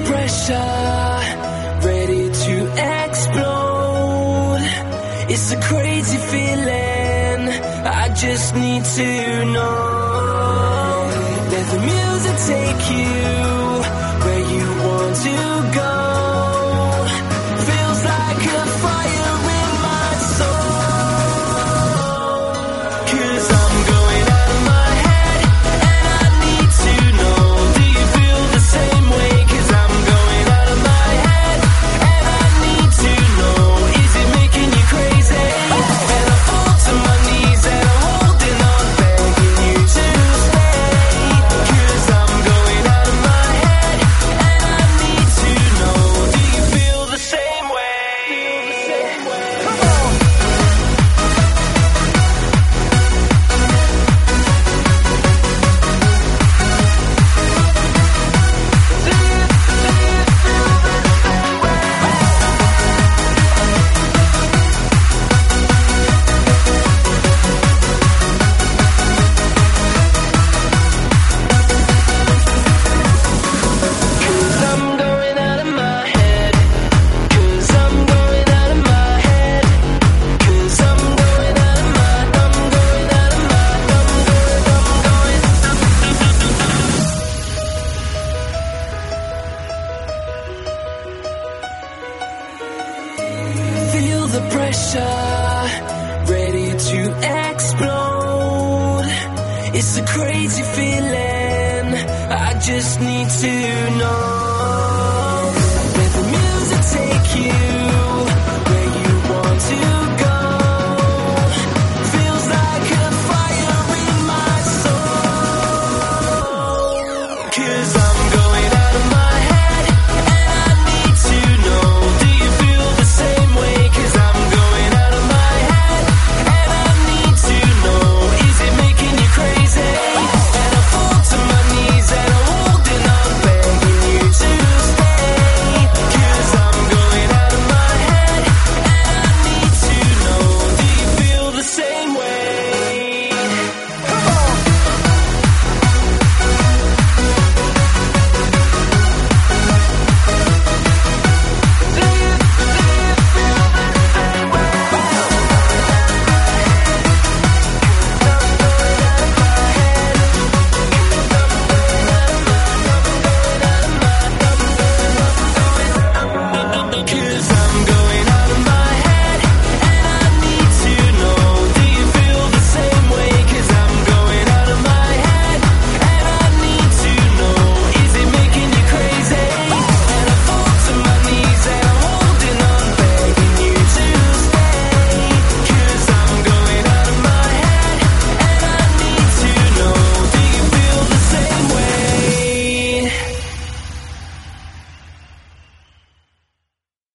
pressure, ready to explode. It's a crazy feeling, I just need to know. Let the music take you where you want to go. Feels like a fire in my soul. 'Cause I'm going out of my head and I need to know, do you feel the same way? 'Cause I'm going out of my head and I need to know, is it making you crazy? And I fall to my knees and I'm holding on, begging you to stay. 'Cause I'm going out of my head and I need to know, do you feel the same way? Come on. Cause I'm going out of my head. Cause I'm going out of my head. Cause I'm going out of my, I'm going out of my, I'm going. Feel the pressure, ready to explode. It's a crazy feeling, I just need to know. Let the music take you